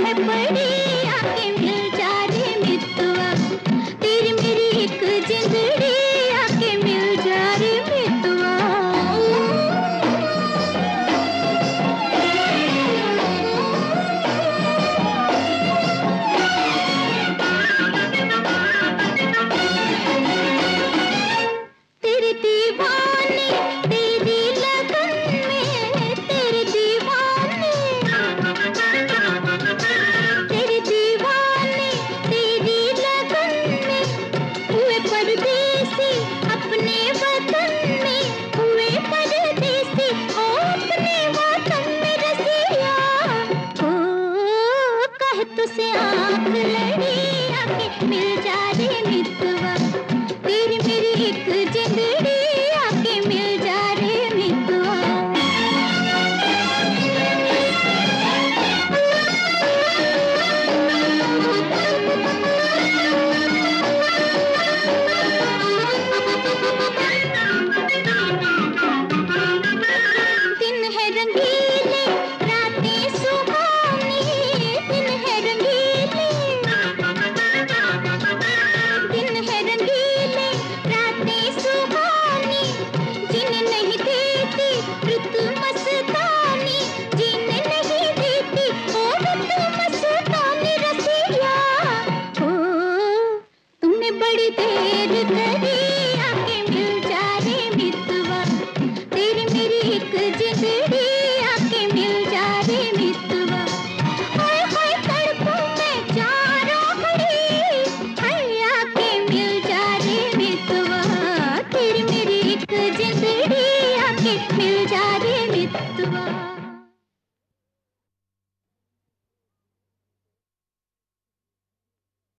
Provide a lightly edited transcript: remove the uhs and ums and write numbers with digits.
है पड़ी आके मिल जा रे मितवा, तेरी मेरी एक जिंदड़ी आके मिल जा रे मितवा। तेरी दीवानी तेरी लगन में, तेरी दीवानी तेरी दीवानी तेरी लगन में, हुए परदेसी अपने वतन में, हुए परदेसी ओ अपने वतन में रसिया। ओ कह तुझसे आँख लड़ी आके मिल जा रे